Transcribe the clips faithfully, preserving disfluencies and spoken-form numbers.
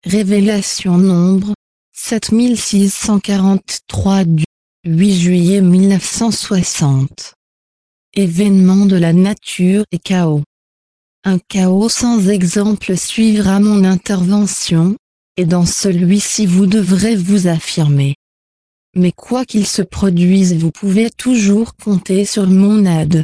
Révélation nombre sept mille six cent quarante-trois du huit juillet mille neuf cent soixante. Événement de la nature et chaos. Un chaos sans exemple suivra mon intervention, et dans celui-ci vous devrez vous affirmer. Mais quoi qu'il se produise, vous pouvez toujours compter sur mon aide.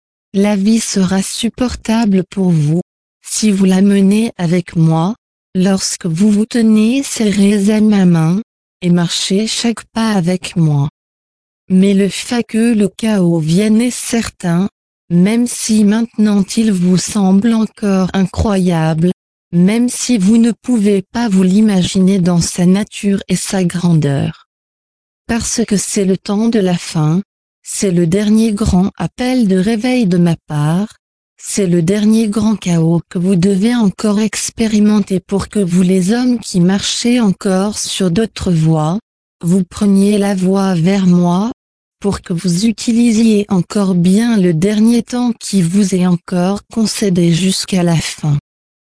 La vie sera supportable pour vous, si vous la menez avec moi, lorsque vous vous tenez serrés à ma main, et marchez chaque pas avec moi. Mais le fait que le chaos vienne est certain, même si maintenant il vous semble encore incroyable, même si vous ne pouvez pas vous l'imaginer dans sa nature et sa grandeur. Parce que c'est le temps de la fin, c'est le dernier grand appel de réveil de ma part, c'est le dernier grand chaos que vous devez encore expérimenter pour que vous les hommes qui marchez encore sur d'autres voies, vous preniez la voie vers moi, pour que vous utilisiez encore bien le dernier temps qui vous est encore concédé jusqu'à la fin.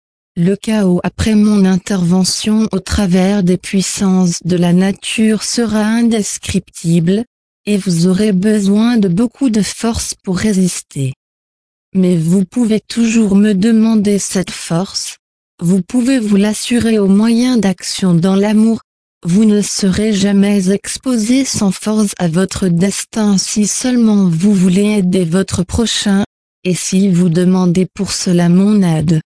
Le chaos après mon intervention au travers des puissances de la nature sera indescriptible, et vous aurez besoin de beaucoup de force pour résister. Mais vous pouvez toujours me demander cette force, vous pouvez vous l'assurer au moyen d'action dans l'amour, vous ne serez jamais exposé sans force à votre destin si seulement vous voulez aider votre prochain, et si vous demandez pour cela mon aide.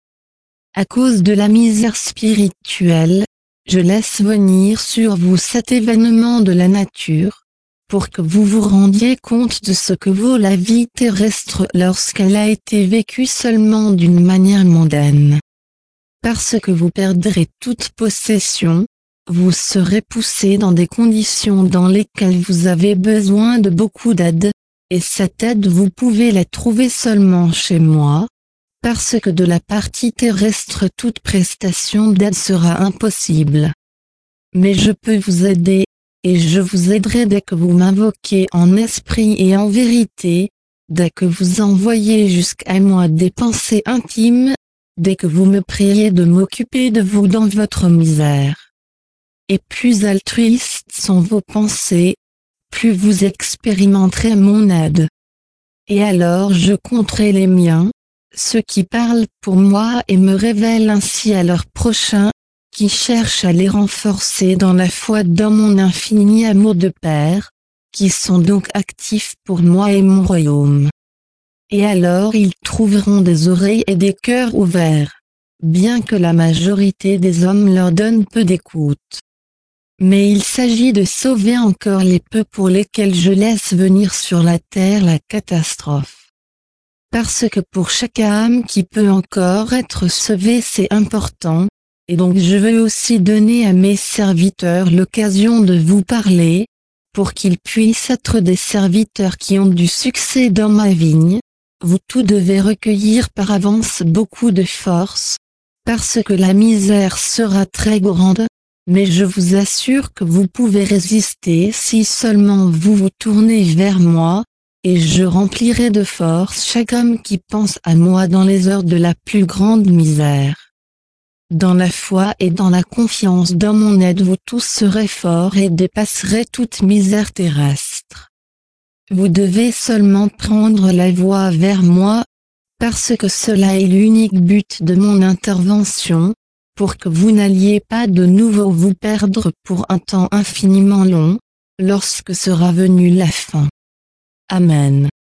À cause de la misère spirituelle, je laisse venir sur vous cet événement de la nature, pour que vous vous rendiez compte de ce que vaut la vie terrestre lorsqu'elle a été vécue seulement d'une manière mondaine. Parce que vous perdrez toute possession, vous serez poussé dans des conditions dans lesquelles vous avez besoin de beaucoup d'aide, et cette aide vous pouvez la trouver seulement chez moi, parce que de la partie terrestre toute prestation d'aide sera impossible. Mais je peux vous aider, et je vous aiderai dès que vous m'invoquez en esprit et en vérité, dès que vous envoyez jusqu'à moi des pensées intimes, dès que vous me priez de m'occuper de vous dans votre misère. Et plus altruistes sont vos pensées, plus vous expérimenterez mon aide. Et alors je compterai les miens, ceux qui parlent pour moi et me révèlent ainsi à leur prochain, qui cherchent à les renforcer dans la foi dans mon infini amour de Père, qui sont donc actifs pour moi et mon royaume. Et alors ils trouveront des oreilles et des cœurs ouverts, bien que la majorité des hommes leur donne peu d'écoute. Mais il s'agit de sauver encore les peu pour lesquels je laisse venir sur la terre la catastrophe. Parce que pour chaque âme qui peut encore être sauvée c'est important, et donc je veux aussi donner à mes serviteurs l'occasion de vous parler, pour qu'ils puissent être des serviteurs qui ont du succès dans ma vigne. Vous tous devez recueillir par avance beaucoup de force, parce que la misère sera très grande, mais je vous assure que vous pouvez résister si seulement vous vous tournez vers moi, et je remplirai de force chaque homme qui pense à moi dans les heures de la plus grande misère. Dans la foi et dans la confiance dans mon aide vous tous serez forts et dépasserez toute misère terrestre. Vous devez seulement prendre la voie vers moi, parce que cela est l'unique but de mon intervention, pour que vous n'alliez pas de nouveau vous perdre pour un temps infiniment long, lorsque sera venue la fin. Amen.